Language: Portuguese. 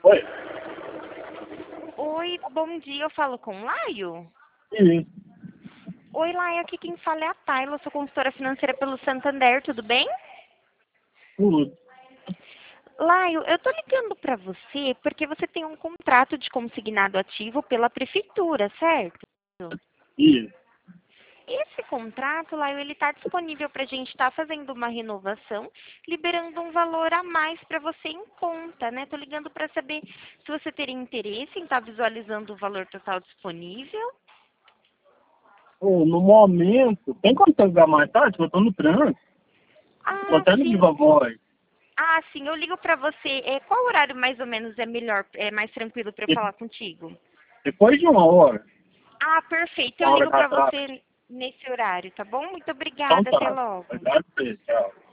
Oi. Oi, bom dia, eu falo com o Laio? Sim. Oi, Laio, aqui quem fala é a Tayla, eu sou consultora financeira pelo Santander, tudo bem? Tudo. Laio, eu tô ligando pra você porque você tem um contrato de consignado ativo pela prefeitura, certo? Isso. Esse contrato, Laio, ele tá disponível pra gente estar fazendo uma renovação, liberando um valor a mais pra você em conta, né? Tô ligando pra saber se você teria interesse em estar visualizando o valor total disponível. Pô, no momento, tem como você ligar mais tarde? Eu tô no trânsito. Tô Ah, até no sim. Viva Voz. Ah, sim, eu ligo pra você. Qual horário mais ou menos é melhor, é mais tranquilo pra eu De- falar contigo? Depois de uma hora. Ah, perfeito. Eu Uma hora ligo da pra tarde. você nesse horário, tá bom? Muito Então obrigada. Até tá. logo. Obrigado por isso. Tchau.